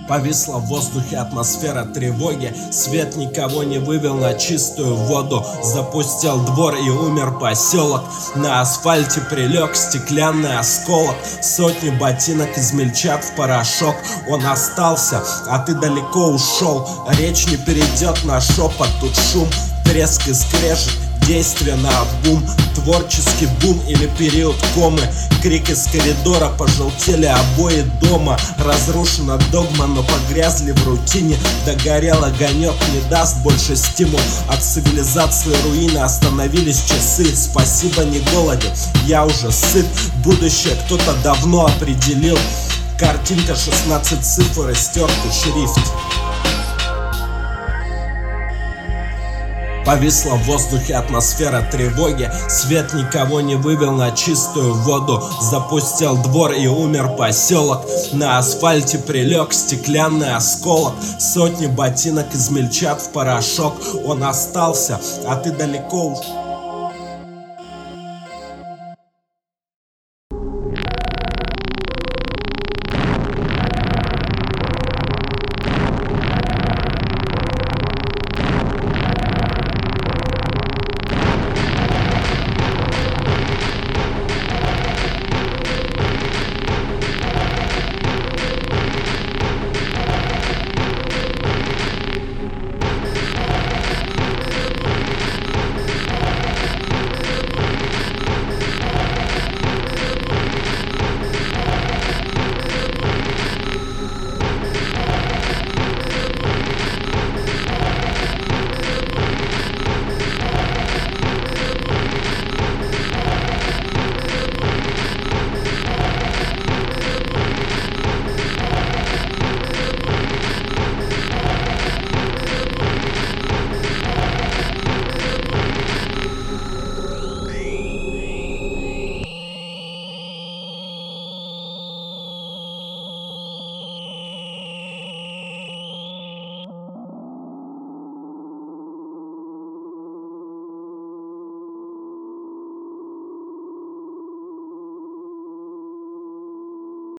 Повисла в воздухе атмосфера тревоги. Свет никого не вывел на чистую воду. Запустил двор и умер поселок. На асфальте прилег стеклянный осколок. Сотни ботинок измельчат в порошок. Он остался, а ты далеко ушел. Речь не перейдет на шепот, тут шум, треск и скрежет. Действие на обум, творческий бум или период комы. Крик из коридора, пожелтели обои дома. Разрушена догма, но погрязли в рутине. Догорел огонек, не даст больше стимул. От цивилизации руины остановились часы. Спасибо, не голоден, я уже сыт. Будущее кто-то давно определил. Картинка 16 цифр и стертый шрифт. Повисла в воздухе атмосфера тревоги. Свет никого не вывел на чистую воду. Запустил двор и умер поселок. На асфальте прилег стеклянный осколок. Сотни ботинок измельчат в порошок. Он остался, а ты далеко ушел.